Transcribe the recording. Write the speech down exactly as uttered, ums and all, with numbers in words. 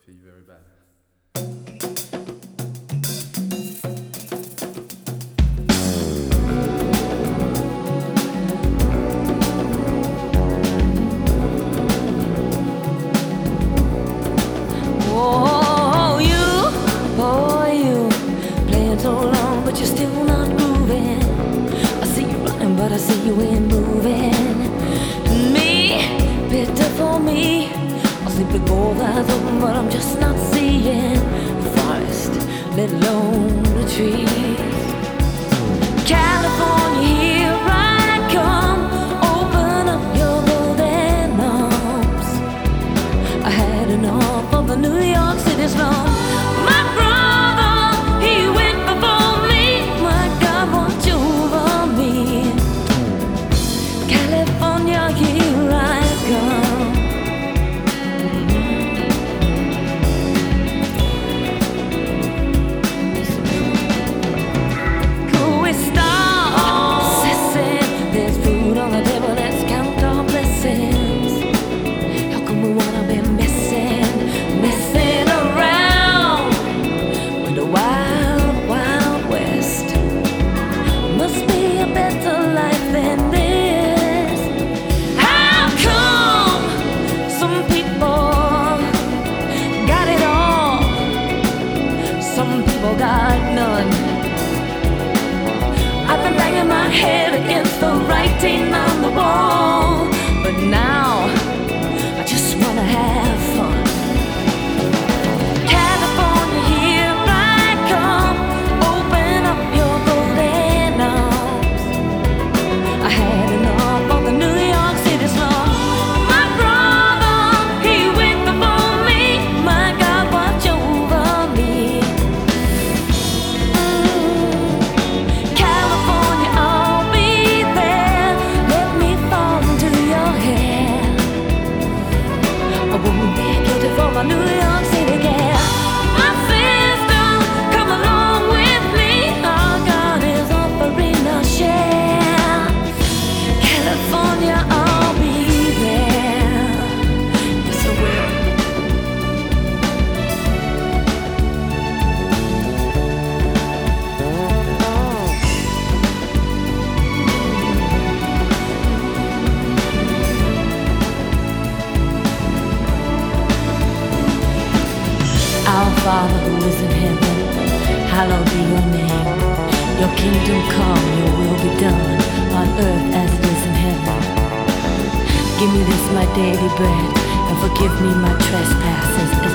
feel very bad. Oh, you, boy, you playing so long, but you're still not grooving. I see you running, but I see you ain't moving. Me, bitter for me. I sleep with both eyes open, but I'm just not seeing the forest, let alone the trees. California, here I come. Open up your golden arms. I had enough of the New York City slum. My brother, he went before me. My God, watch over me. California, here I come. Could we start obsessing? There's food on the table, let's count our blessings. How come we wanna be messing, messing around with the wild, wild west? Must be a better life than this. How come some people got it all, some people got none? I've been banging my head against the writing on the wall, but now I just wanna have fun. California, here I come. Open up your golden arms. I had enough of the New York City slum. My brother, he went before me. My God, watch over me. Mm. California, I'll be there. Let me fall into your hair. I won't be guilty for my New York City gal. My sister, come along with me. Our God is offering a share. California, I'll be there. Yes, I will. Our Father who is in heaven, hallowed be your name. Your kingdom come, your will be done, on earth as it is in heaven. Give me this my daily bread, and forgive me my trespasses, as